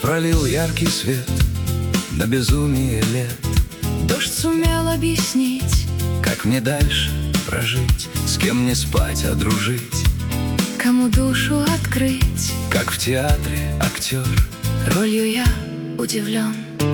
пролил яркий свет на безумие лет. Дождь сумел объяснить, как мне дальше прожить, с кем не спать, а дружить, кому душу открыть. как в театре актер. Ролью я удивлен.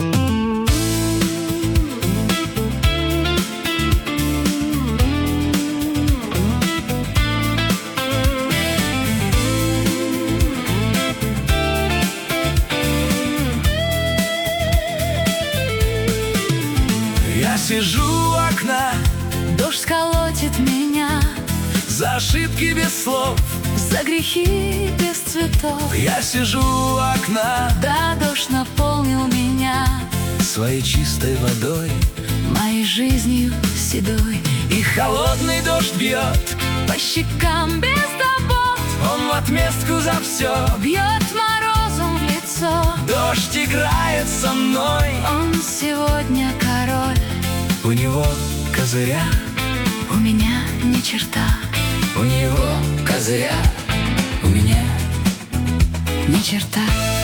Я сижу у окна, Дождь колотит меня, за ошибки без слов. за грехи без цветов. Я сижу у окна, Да, дождь наполнил меня своей чистой водой, моей жизнью седой. и холодный дождь бьет. По щекам без забот Он в отместку за все. бьет морозом в лицо. Дождь играет со мной, Он сегодня король, у него козыря, у меня ни черта. у него козыря, у меня. Ни черта.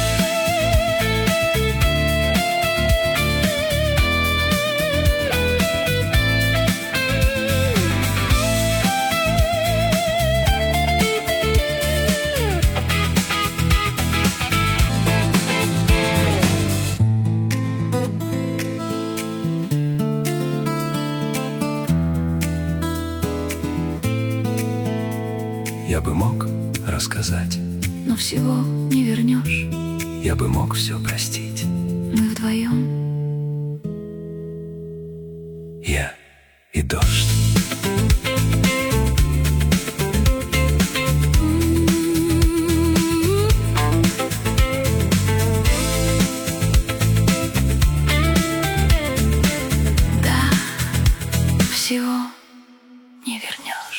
Я бы мог рассказать, Но всего не вернешь. я бы мог все простить. Мы вдвоем. Я и дождь. Да, всего не вернешь.